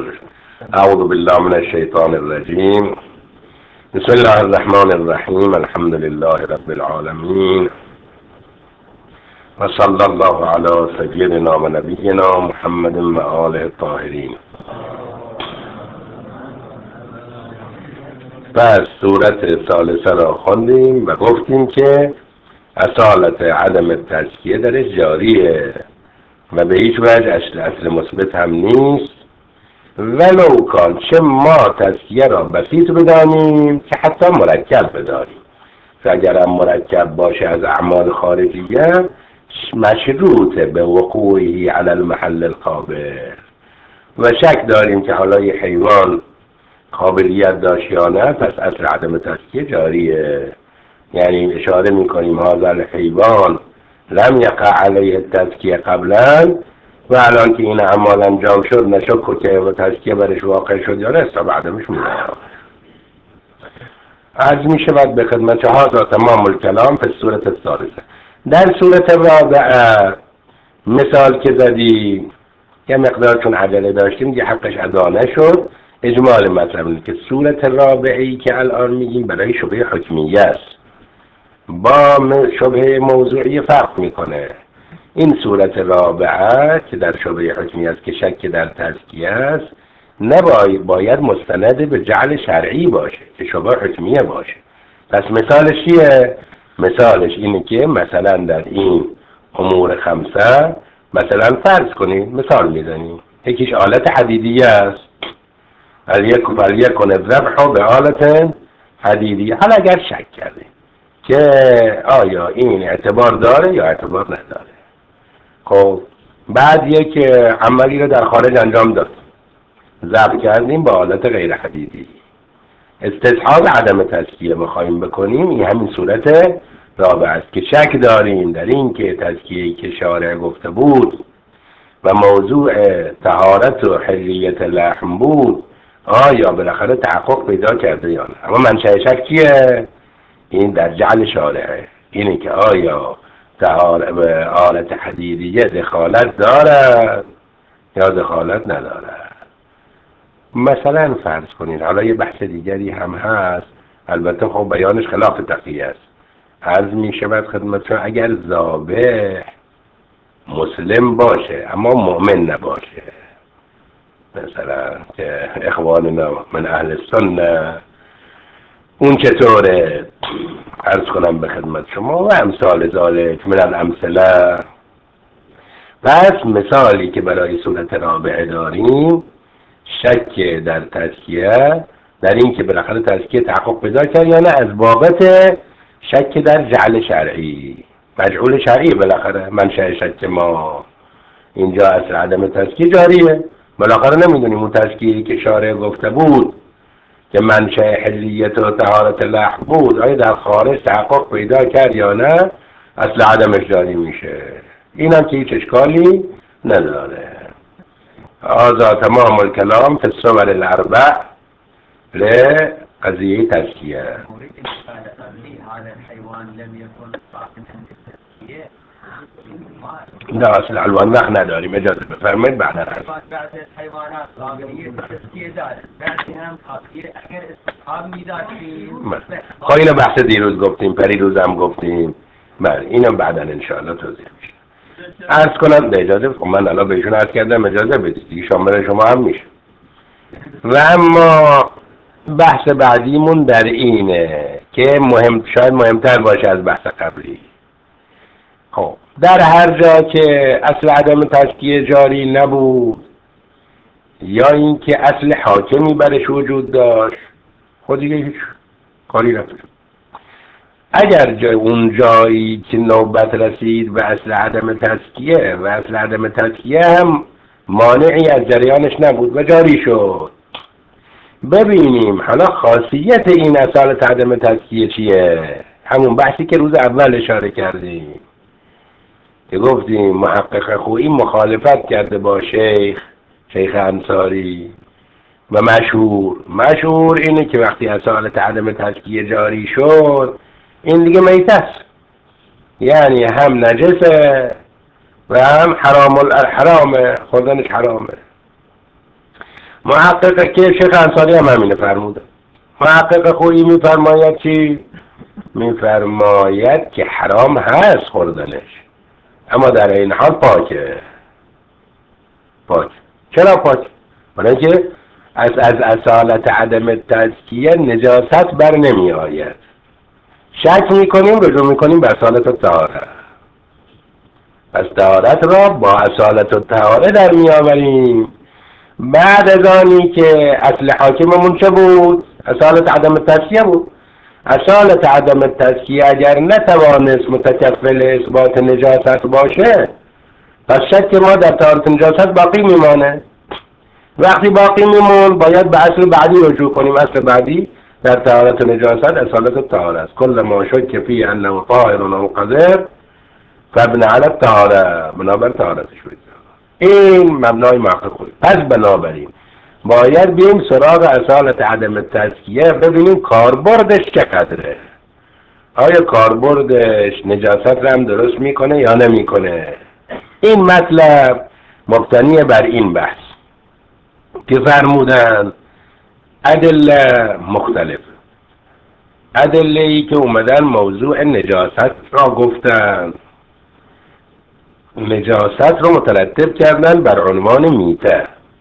أعوذ بالله من الشيطان الرجيم. بسم الله الرحمن الرحيم. الحمد لله رب العالمين، وصلى الله على سيدنا و نبینا محمد و آله الطاهرین. پس صورت ثالثه را خواندیم و گفتیم که اصالت عدم تزکیه درش جاریه و به هیچ وجه اصل مثبت هم نیست، ولو کان چه ما تزکیه را بسیط بدانیم که حتی مرکب بداریم. و اگر هم مرکب باشه از اعمال خارجیه مشروط به وقوعی علی المحل القابل و شک داریم که حالا یه حیوان قابلیت داشت یا نه، پس اصل عدم تزکیه جاریه. یعنی اشاره میکنیم هذا الحیوان لم یقع علیه التزکیه قبلا و الان که این اعمال انجام شد نشک که و تزکیه برش واقع شد یا نه، حساب عدمش میاد. عرض می شود به خدمت هذا تمام الکلام فی الصورت الثالثه. در صورت رابعه مثال که زدیم یه مقدار چون عجله داشتیم یه حقش ادا نشد، اجمال مطلب که صورت رابعی که الان میگیم برای شبهه حکمیه است، با شبهه موضوعی فرق میکنه. این صورت رابعه که در شبهه حکمیه است که شک در تزکیه است، باید مستند به جعل شرعی باشه که شبهه حکمیه باشه. پس مثالش چیه؟ مثالش اینه که مثلا در این امور خمسه مثلا فرض کنید، مثال میزنیم، یکیش آلت حدیدیه است، فلیکن الذبح به آلت حدیدیه. حالا اگر شک کردیم که آیا این اعتبار داره یا اعتبار نداره، خب بعد یک عملی رو در خارج انجام داد، ضبط کردیم با آلت غیر حدیدی، استصحاب عدم تزکیه بخوایم بکنیم، این همین صورت رابع است که شک داریم در این که تزکیه‌ای که شارع گفته بود و موضوع طهارت و حلیت لحم بود آیا بالاخره تحقق پیدا کرده یا نه. اما منشأ شک چیه؟ این در جعل شارعه، اینه که آیا آلت حدیدیه دخالت دارد یا دخالت ندارد. مثلا فرض کنید، حالا یه بحث دیگری هم هست، البته خب بیانش خلاف تقیه است. عرض می شود خدمتتون اگر ذابح مسلم باشه اما مؤمن نباشه، مثلا که اخواننا من اهل سنه، اون چطوره؟ عرض کنم به خدمت شما و امثال ذالک من الامثله. پس مثالی که برای صورت رابعه داریم شک در تزکیه، در این که بالاخره تزکیه تحقق پیدا کرد یا نه، از بابت شک در جعل شرعی، مجعول شرعی. بالاخره منشأ شک ما اینجا اصل عدم تزکیه جاریه، بالاخره نمیدونیم اون تزکیه‌ای که شارع گفته بود که منشأ حلیت و طهارت لحم بود آیا در خارج تحقق پیدا کرد یا نه، اصل عدمش جاری میشه. این هم که هیچ اشکالی نداره. هذا تمام الكلام في الصور الاربع لقضیه تزکیه. هذا الحيوان لم يكن صاحبا للتزكية. لا اصل الوان نحن نداریم، اجازه بفرمایید بعد بعد الحيوانات قابلیت تزکیه دارد، بعدهم قابلیت اگر استصحاب می‌داشتیم. خب اینو بحث دیروز گفتیم، پریروز هم گفتیم، بله اینم بعدا ان شاء الله توضیح میشه. عرض کنم به اجازه، من الان بهشون عرض کردم اجازه بدید دیگه شامل شما هم میشه. و اما بحث بعدیمون در اینه که شاید مهمتر باشه از بحث قبلی. خب در هر جا که اصل عدم تزکیه جاری نبود یا اینکه اصل حاکمی برش وجود داشت، خود دیگه هیچ کاری نکنید. اگر اون جایی که نوبت رسید به اصل عدم تزکیه و اصل عدم تزکیه هم مانعی از جریانش نبود و جاری شد، ببینیم حالا خاصیت این اصالت عدم تزکیه چیه. همون بحثی که روز اول اشاره کردیم که گفتیم محقق خویی مخالفت کرده با شیخ انصاری و مشهور اینه که وقتی اصالت عدم تزکیه جاری شد این دیگه میت است، یعنی هم نجسه و هم حرامه، خوردنش حرامه. محقق که شیخ انصاری هم همینه فرموده. محقق خویی میفرماید چی؟ میفرماید که حرام هست خوردنش، اما در این حال پاکه. پاک. چرا پاک؟ برای اینکه از اصالت عدم تزکیه نجاست بر نمی آید. شک میکنیم، رجوع میکنیم به اصالت الطهاره. پس طهارت را با اصالت الطهاره در می آوریم. بعد از آنی که اصل حاکممون چه بود؟ اصالت عدم تزکیه بود. اصالت عدم تزکیه اگر نتوانست متکفل اثبات نجاست باشه، پس شک ما در طهارت نجاست باقی میمانه. وقتی باقی میمون باید به اصل بعدی رجوع کنیم. اصل بعدی در طهارت نجاست اصالت الطهاره است. کل ما شک فی انه طاهر و قذر فابن علی الطهاره، بنابر طهارتش بود. این مبنای محقق خود. پس بنابراین باید بیم سراغ اصالت عدم تزکیه، ببینیم کاربردش چقدره. آیا کاربردش نجاست رو هم درست میکنه یا نمیکنه؟ این مطلب مبتنی بر این بحث که فرمودن ادله مختلف، ادله ای که اومدن موضوع نجاست را گفتن، نجاست رو مترتب کردن بر عنوان میته،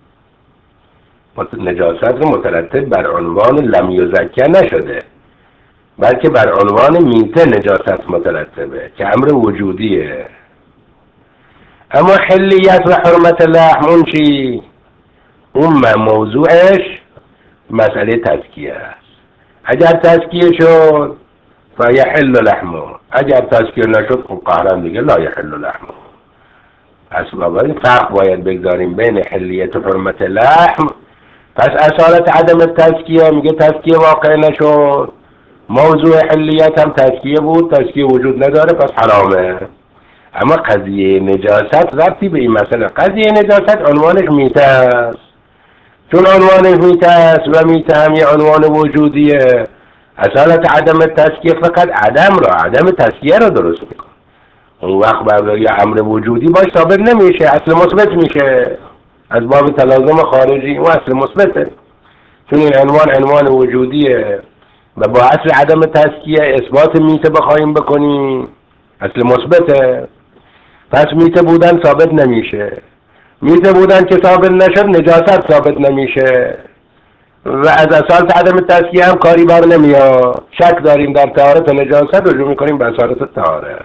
نجاست رو مترتب بر عنوان لم یزکه نشده، بلکه بر عنوان میته نجاست مترتبه که امر وجودیه. اما حلیت و حرمت لحم اون چی؟ اون موضوعش مسئله تزکیه است. اگر تزکیه شد فیحل لحمه، اگر تزکیه نشد خب قهرن دیگه لا یحل لحمه. اسباب فرق باید بگذاریم بین حلیت و حرمت لحم. پس اصالت عدم تزکیه میگه تزکیه واقع نشد، موضوع حلیت هم تزکیه بود، تزکیه وجود نداره پس حرامه. اما قضیه نجاست ربطی به این مسئله. قضیه نجاست عنوانش میته است، چون عنوانش میته است و میته هم یه عنوان وجودیه. اصالت عدم تزکیه فقط عدم تزکیه رو درست میکنه. اون وقت برای یه امر وجودی باش ثابت نمیشه، اصل مثبت میشه. از باب تلازم خارجی و اصل مثبته، چون این عنوان وجودیه و با اصل عدم تزکیه اثبات میته بخوایم بکنیم اصل مثبته. پس میته بودن ثابت نمیشه، میته بودن که ثابت نشد نجاست ثابت نمیشه و از اصالت عدم تزکیه هم کاری بر نمیاد. شک داریم در طهارت نجاست، رجوع میکنیم به اصالت طهاره.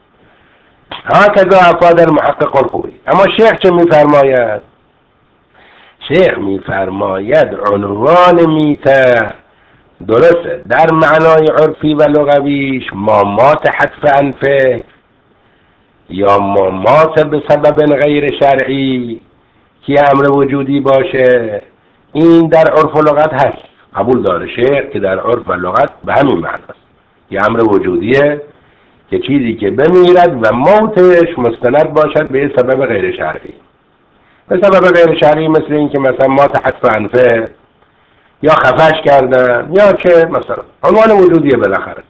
هكذا افاد المحقق الخوئی. اما شیخ چه میفرماید؟ شیخ میفرماید عنوان میته درسته در معنای عرفی و لغویش ما مات حتف انفه یا ما مات به سبب غیر شرعی که امر وجودی باشه، این در عرف و لغت هست. قبول داره شیخ که در عرف و لغت به همین معنی است، یه امر وجودیه که چیزی که بمیرد و موتش مستند باشد به سبب غیر شرعی. به سبب غیر شرعی مثل این که مثلا مات حتف انفه یا خفش کردن یا چه مثلا عنوان وجودیه بالاخره.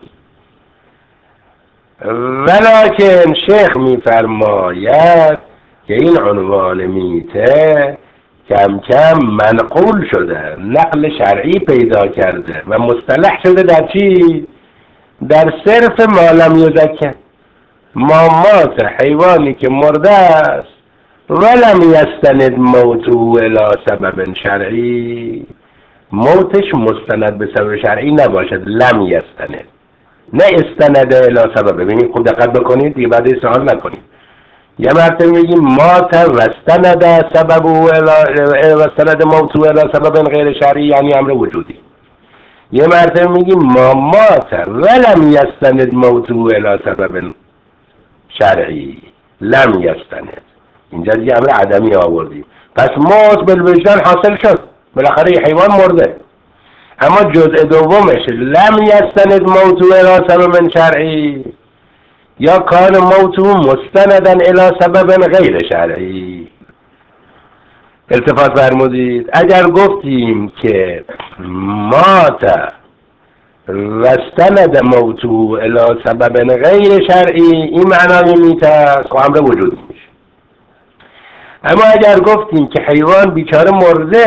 ولکن شیخ میفرماید که این عنوان میته کم کم منقول شده، نقل شرعی پیدا کرده و مصطلح شده در چی؟ در صرف ما لم یزکه، ما مات حیوانی که مرده است ولم یستند موته الی سبب شرعی، موتش مستند به سبب شرعی نباشد، لم یستند نه استند الی سبب. ببینید خوب دقت بکنید دیگه بعد سوال نکنید. یه مرتبه میگیم مات و استند سبب و استند موته الی سبب غیر شرعی یعنی امر وجودی. یه مرتبه میگیم ما مات ولم یستند موته الی سبب شرعی لم یستند، اینجا دیگه امر عدمی آوردیم. پس موت بالوجدان حاصل شد، بالاخره یه حیوان مرده. اما جزء دومش لم یستند موته الی سبب شرعی یا کان موته مستندا الی سبب غیر شرعی. التفات فرمودید. اگر گفتیم که مات و استند موته الی سبب غیر شرعی، این معنای میته است، امر وجودی میشه. اما اگر گفتیم که حیوان بیچاره مرده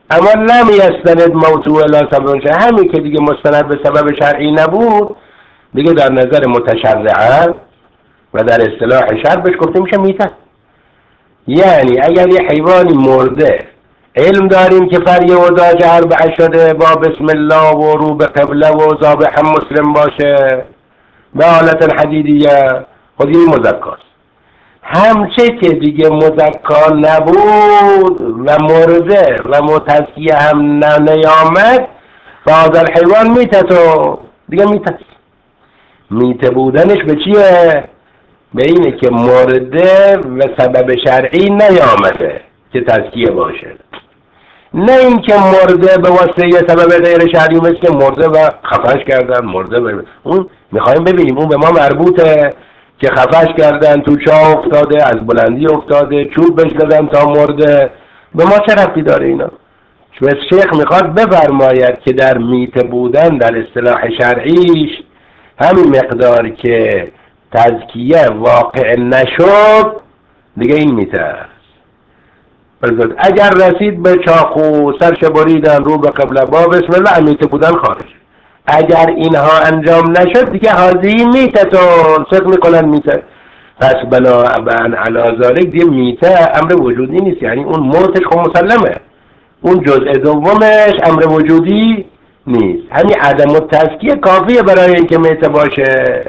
اما لم یستند موضوع لا سبب شرعی، همین که دیگه مستند به سبب شرعی نبود دیگه در نظر متشرعه و در اصطلاح شرع بهش گفته میشه میته. یعنی اگر یه حیوانی مرده علم داریم که فریه و داج اربعه شده با بسم الله و رو به قبله و ذابح هم مسلم باشه به حالت حدیدیه، خود این مذکاست. همچه که دیگه مذکا نبود و مرده و متزکیه هم نیامد فهذا الحیوان میته، تو دیگه میته. میته بودنش به چیه؟ به اینه که مرده و سبب شرعی نیامده که تزکیه باشه، نه اینکه مرده به واسطه یه سبب غیر شرعی مثل که مرده و خفش کردن. مرده اون میخوایم ببینیم اون به ما مربوطه که خفش کردن، تو چاه افتاده، از بلندی افتاده، چوب بهش دادن تا مرده، به ما چه ربطی داره اینا؟ چون شیخ میخواد بفرماید که در میته بودن در اصطلاح شرعیش همین مقدار که تزکیه واقع نشد دیگه این میته است. اگر رسید به چاقو سرش بریدن رو به قبله با بسم الله میته بودن خارج. اگر اینها انجام نشد دیگه حاضی میتتون صدق میکنن میته. پس بنابراین علی ذالک دیگه میته امر وجودی نیست، یعنی اون موتش خب مسلمه، اون جزء دومش امر وجودی نیست. همین عدم التزکیه کافیه برای اینکه میته باشه.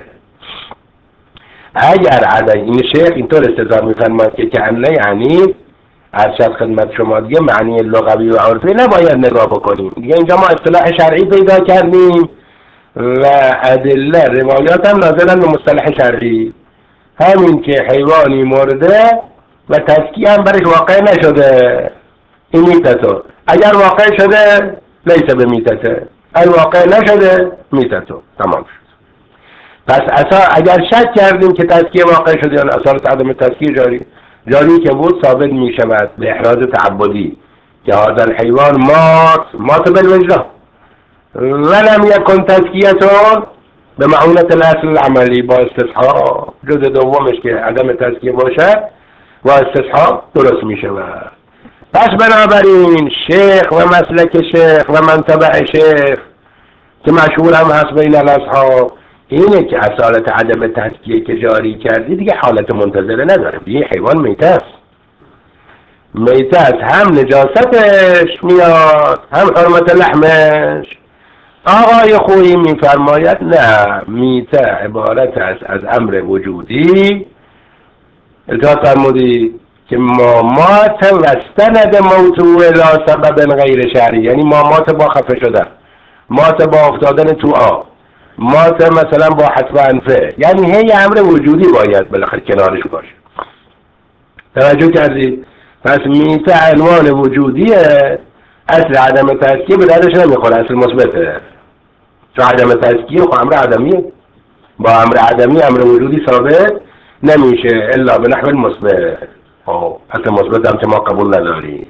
اگر عدم این شیخ اینطور استدلال میفرماید که کأنه یعنی ارشد خدمت شما دیگه معنی لغوی و عرفی نباید نگاه بکنیم دیگه، اینجا ما اصطلاح شرعی پیدا کردیم و ادله روایات هم ناظرن به مصطلح شرعی. همین که حیوانی مرده و تزکیه هم برش واقع نشده این میتتو، اگر واقع شده لیسه به میتته، اگر واقع نشده میتتو، تمام شد. پس اگر شک کردیم که تزکیه واقع شده یا اصالت عدم تزکیه جاری که بود ثابت می شود به احراز تعبدی که هذا الحیوان مات بالوجدان ولم یکن تزکیه‌تون به معونت الاصل العملی، با استصحاب جزء دومش که عدم تزکیه باشد با استصحاب درست می شود. پس بنابراین شیخ و مسلک شیخ و منتبع شیخ که مشهور هم هست بین الاصحاب اینه که اصالت عدم تزکیه که جاری کردی دیگه حالت منتظره نداره، یه حیوان میته است. میته است، هم نجاستش میاد هم حرمت لحمش. آقای خویی میفرماید نه، میته عبارت است از امر وجودی. اطاعت فرمودی که مامات و استند موضوع لا سبب غیر شرعی، یعنی مامات با خفه شدن، مات با افتادن تو آب، مات مثلا با حتف انفه، یعنی هی امر وجودی باید بالاخره کنارش باشه. توجه کردید؟ پس میته عنوان وجودیه، اصل عدم تزکیه به دردش نمیخوره، اصل مثبته. چون عدم تزکیه خب امر عدمیه، با امر عدمی امر وجودی ثابت نمیشه الا به نحو مثبت. خب اصل مثبت هم که ما قبول نداریم.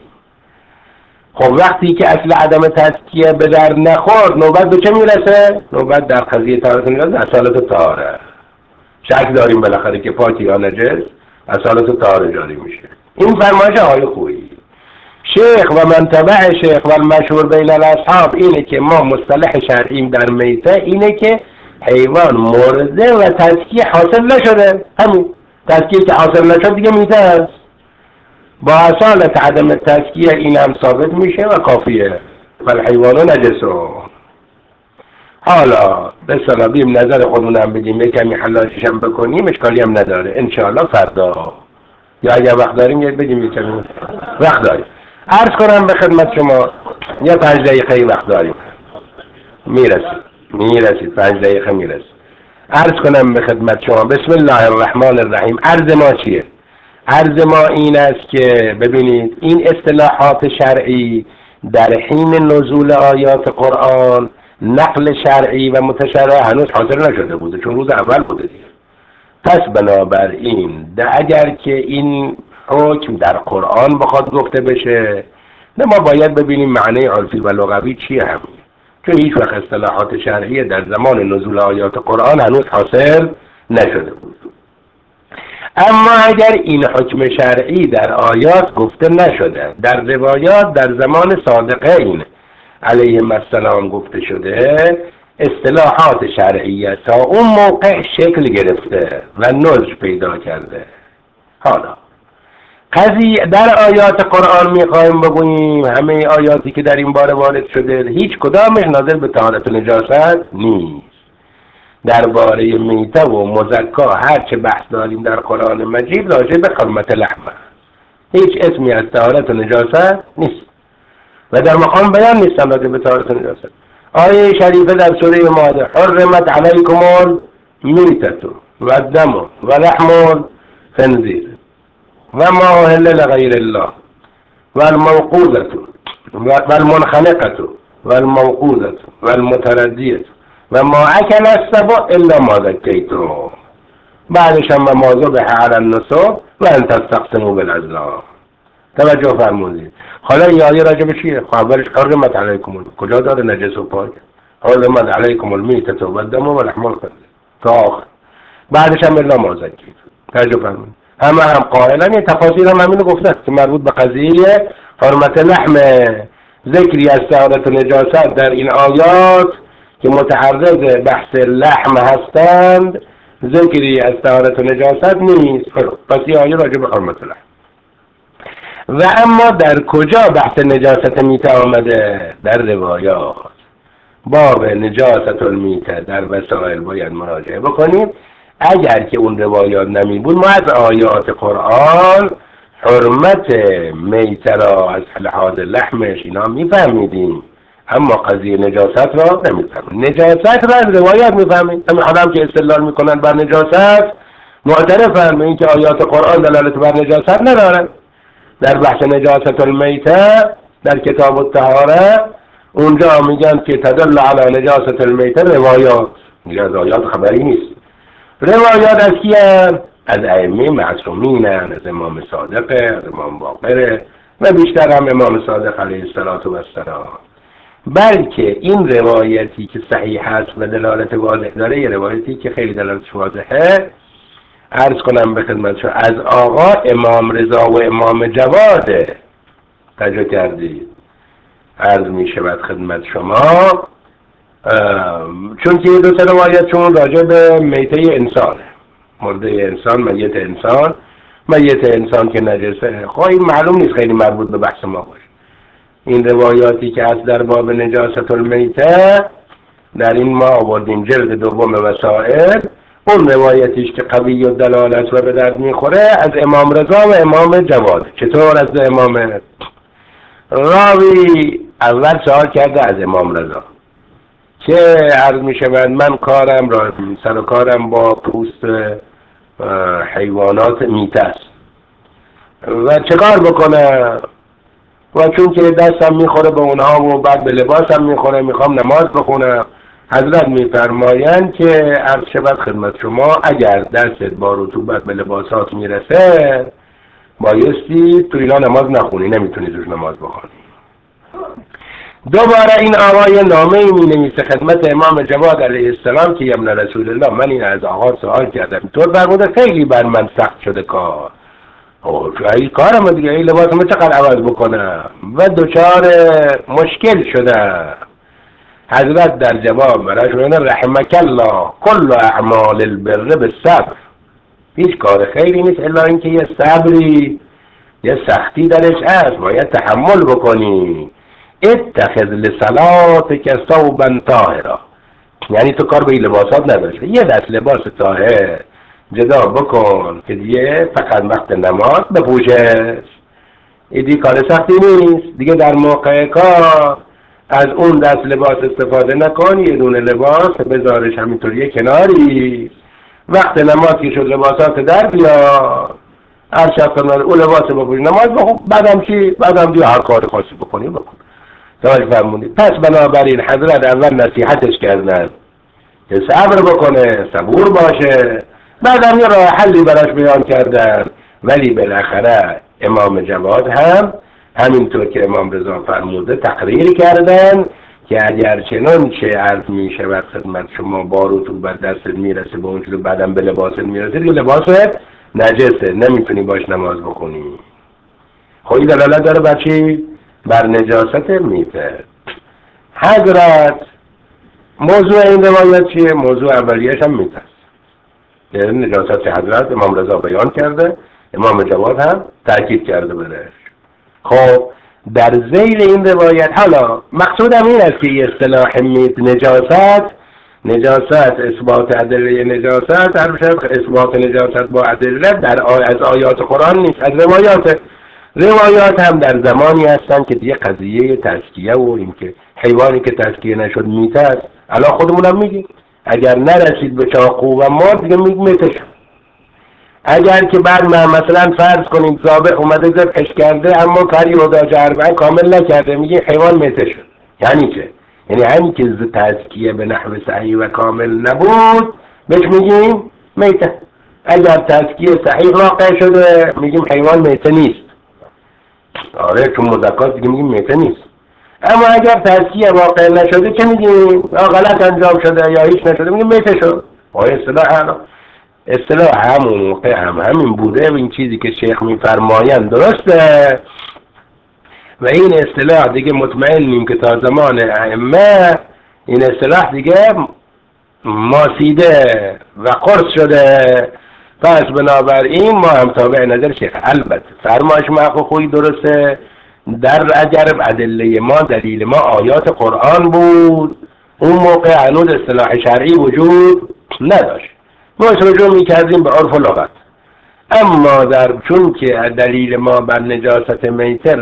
خب وقتی که اصل عدم تزکیه به در نخورد نوبت به چه میرسه؟ نوبت در قضیه طهارت میرسه اصالت طهاره. شک داریم بالاخره که پاکی یا نجس، اصالت طهاره جاری میشه. این فرمایش آقای خویی. شیخ و منتبع شیخ و المشهور بین الاصحاب اینه که ما مصطلح شرعیم در میته اینه که حیوان مرده و تزکیه حاصل نشده، همین تزکیه که حاصل نشد دیگه میته است. با اصالت عدم تزکیه این هم ثابت میشه و کافیه. فالحیوان نجسو. حالا به صلاح بیم نظر خودمونم بگیم کمی حلاشش هم بکنیم، اشکالی هم نداره انشاءالله فردا یا اگر وقت داریم یک بگیم یک کمی وقت داریم. عرض کنم به خدمت شما یا 5 دقیقه وقت داریم، میرسید 5 دقیقه میرسید. عرض کنم به خدمت شما بسم الله الرحمن الرحیم. عرض ما چیه؟ عرض ما این است که ببینید این اصطلاحات شرعی در حین نزول آیات قرآن نقل شرعی و متشرع هنوز حاصل نشده بوده چون روز اول بوده دیگه. پس بنابراین اگر که این حکم در قرآن بخواد گفته بشه نه ما باید ببینیم معنی عرفی و لغوی چیه هم، چون هیچ وقت اصطلاحات شرعی در زمان نزول آیات قرآن هنوز حاصل نشده بود. اما اگر این حکم شرعی در آیات گفته نشده، در روایات در زمان صادقین علیهم السلام گفته شده، اصطلاحات شرعیه تا اون موقع شکل گرفته و نضج پیدا کرده. حالا قضیه در آیات قرآن میخوایم بگوییم همه آیاتی که در این باره وارد شده هیچ کدامش ناظر به طهارت و نجاست نیست. درباره میته و مزکا هر چه بحث داریم در قرآن مجید راجع به حرمت لحم، هیچ اسمی از طهارت و نجاست نیست و در مقام بیان نیستن راجع به طهارت و نجاست. آیه شریفه در سوره مائده حرمت علیکم المیتة و الدم و لحم الخنزیر و ما اهل لغیر الله و الموقوذة و المنخنقة و الموقوذة و المتردیة و ما اکل السبع الا ما ذکیتم، بعدش هم ما ذبح علی النصب و ان تستقسموا بالازلام. توجه فرمودید. حالا این آیه راجع به چیه؟ اولش حرمت علیکم، کجا داره نجس و پاک؟ حرمت علیکم المیتة و الدم و لحم الخنزیر تا آخر، بعدش هم الا ما ذکیتم. توجه فرمودید. هم قائلا یه تفاصیل هم همینو گفته که مربوط به قضیه حرمت لحم، ذکری از طهارت و نجاست در این آیات که متعرض بحث لحم هستند ذکری از طهارت و نجاست نیست. پس این آیه راجع به حرمت لحم. و اما در کجا بحث نجاست میته آمده؟ در روایات. باب نجاست المیته در وسائل باید مراجعه بکنیم. اگر که اون روایات نمی بود ما از آیات قرآن حرمت میته را از لحاظ لحمش اینا میفهمیدیم، اما قضیه نجاست را نمیفهمیم. نجاست را از روایات میفهمیم. همین آدم که استدلال میکنن بر نجاست معترفن به اینکه آیات قرآن دلالت بر نجاست ندارن. در بحث نجاست المیته در کتاب الطهاره اونجا میگن که تدل علی نجاست المیته روایات، میگن از آیات خبری نیست. روایات از کیان؟ از ائمه معصومین، از امام صادق، از امام باقر و بیشتر هم امام صادق علیه السلام. بلکه این روایتی که صحیح هست و دلالت واضح داره، یه روایتی که خیلی دلالتش واضحه، عرض کنم به خدمت شما، از آقا امام رضا و امام جواد. توجه کردید؟ عرض می شود خدمت شما چون که دو تا روایت چون راجع به میته انسان، مرده انسان، میت انسان که نجسه، خواهی معلوم نیست خیلی مربوط به بحث ما باشه. این روایاتی که هست در باب نجاست المیته در این ما آوردیم جلد دوم وسائل، اون روایتیش که قوی و دلالت و به درد میخوره از امام رضا و امام جواد. چطور از امام؟ راوی اول سوال کرده از امام رضا که عرض می شود من کارم را سر و کارم با پوست حیوانات میته است و چه کار بکنم و چون که دستم میخوره به اونها و بعد به لباسم میخوره میخوام نماز بخونم. حضرت میفرمایند که عرض شود خدمت شما اگر دستت با رطوبت به لباسات میرسه بایستی تو اینا نماز نخونی، نمیتونی روش نماز بخونی. دوباره این آقای نامه می نویسه خدمت امام جواد علیه السلام که ابن رسول الله من این از آقا سوال کردم طور فرموده خیلی بر من سخت شده کار، این کارم دیگه این لباسم چقدر عوض بکنم و دچار مشکل شده. حضرت در جواب براش میگه رحمک الله کل اعمال البر بالصبر، هیچ کار خیری نیست الا اینکه یه صبری یه سختی درش هست، باید تحمل بکنی. اتخذ لصلاتک ثوبا طاهرا، یعنی تو کار به این لباسات نداشته، یه دست لباس طاهر جدا بکن که دیگه فقط وقت نماز بپوشه. این دیگه کار سختی نیست دیگه. در موقع کار از اون دست لباس استفاده نکن، یه دونه لباس بذارش همینطوری کناری، وقت نماز که شد لباسات در بیا هر شب اون لباس بپوش نماز بخون، بعدم چی؟ بعدم دیگه هر کار خاصی بکنی بکن. توجه فرمودید؟ پس بنابراین حضرت اول نصیحتش کردن که صبر بکنه، صبور باشه، بعدم یه راه حلی براش بیان کردن. ولی بالاخره امام جواد هم همینطور که امام رضا فرموده تقریر کردن که اگر چنانچه عرض می شود خدمت شما با رطوبت دستت میرسه به اونجور بعدم به لباست میرسه دیگه لباست نجسه، نمیتونی باش نماز بخونی. خب این دلالت داره بر چی؟ بر نجاست میته. حضرت موضوع این روایت چیه؟ موضوع اولیش هم میته است. یعنی نجاست حضرت امام رضا بیان کرده، امام جواد هم تاکید کرده برش. خب در ذیل این روایت حالا مقصودم این است که این اصطلاح نجاست اثبات ادله نجاست اثبات نجاست با ادله از آیات قرآن نیست، از روایات هم در زمانی هستن که دیگه قضیه تزکیه و این که حیوانی که تزکیه نشد میته است. الان خودمونم میگیم اگر نرسید به چاقو و مار دیگه میته شد. اگر که بعد مثلا فرض کنیم ذابح اومده ذبحش کرده اما فریضه اربعه کامل نکرده، میگه حیوان میته شد. یعنی چه؟ یعنی همین که تزکیه به نحو صحیح و کامل نبود بهش میگیم میته. اگر تزکیه صحیح واقع شده میگیم حیوان میته نیست. آره چون مزکات دیگه میگیم میته نیست. اما اگر تزکیه واقع نشده چه میگیم؟ غلط انجام شده یا هیچ نشده میگیم میته شد. اصطلاح همون موقع همین بوده و این چیزی که شیخ میفرمایند درسته و این اصطلاح دیگه مطمئنیم که تا زمان ائمه این اصطلاح دیگه ماسیده و قرص شده. پس بنابراین ما هم تابع نظر شیخ. البته فرمایش ما خوی درسته، در اگر ادله ما دلیل ما آیات قرآن بود اون موقع هنوز اصطلاح شرعی وجود نداشت، ما رجوع میکردیم به عرف و لغت. اما چون که دلیل ما بر نجاست میته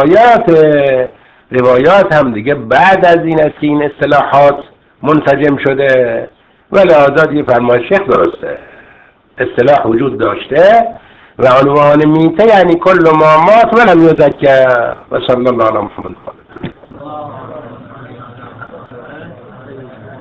روایات هم دیگه بعد از این است که این اصطلاحات منسجم شده و لحاظا دیگه فرمایش شیخ درسته، اصطلاح وجود داشته و عنوان میته یعنی کل ما مات ولم یذکر. و صلی الله علی محمد.